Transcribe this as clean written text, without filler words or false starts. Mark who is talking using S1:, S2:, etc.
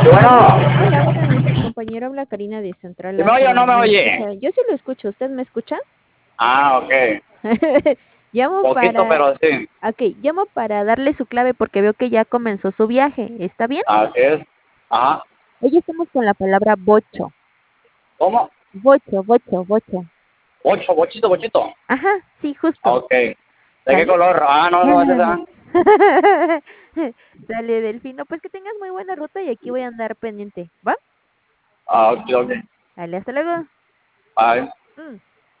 S1: Y bueno,
S2: Hola, buenas noches, compañero. Habla Karina de Central
S1: ¿sí me oye o no
S2: Asia.
S1: me
S2: ¿Me
S1: oye?
S2: escucha? Yo sí lo escucho. ¿Usted me escucha?
S1: Ah, ok.
S2: Llamo
S1: Poquito,
S2: para...
S1: pero sí.
S2: Ok, llamo para darle su clave porque veo que ya comenzó su viaje. ¿Está bien?
S1: Así es. Ajá.
S2: Hoy estamos con la palabra bocho.
S1: ¿Cómo?
S2: Bocho, bocho, bocho.
S1: Bocho, bochito, bochito.
S2: Ajá, sí, justo.
S1: Ok. ¿De qué
S2: ¿Sale?
S1: color? Ah, no, no es esa.
S2: Sale, Delfino. Pues que tengas muy buena ruta y aquí voy a andar pendiente. ¿Va?
S1: Ah, ok, ok.
S2: Dale, hasta luego.
S1: Bye.
S2: Mm.